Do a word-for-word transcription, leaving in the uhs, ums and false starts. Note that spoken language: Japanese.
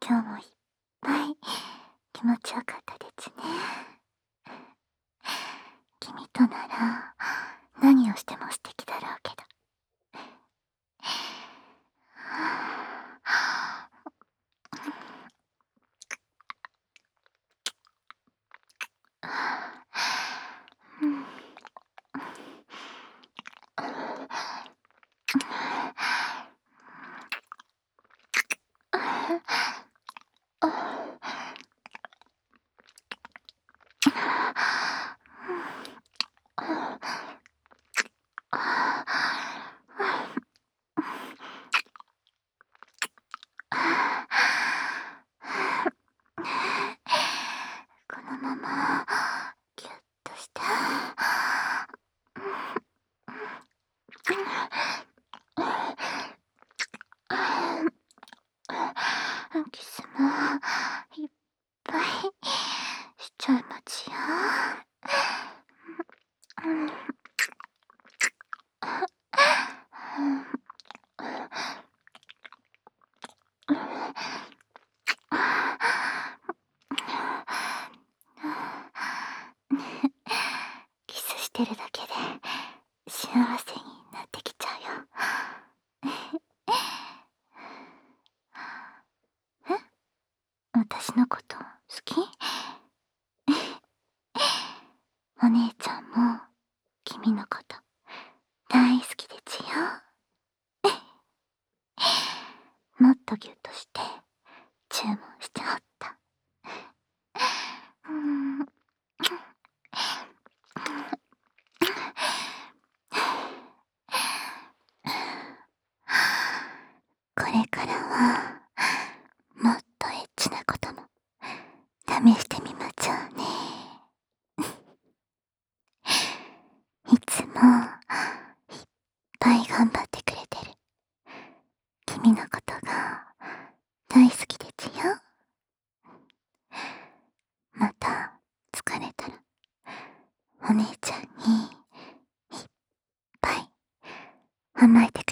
今日もいっぱい気持ちよかったですね。君となら何をしても素敵だろうけど。うん。このままギュッとしてキスもいっぱいしちゃいまちよ。キスしてるだけで幸せになってきちゃうよ。え、私のこと好き？お姉ちゃんも君のこと大好きですよ。もっとギュッとして注文しちゃった。うん。これからはもっとエッチなことも試してみましょうね。いつもいっぱい頑張ってくれてる君のことが大好きですよ。また疲れたらお姉ちゃんにいっぱい甘えて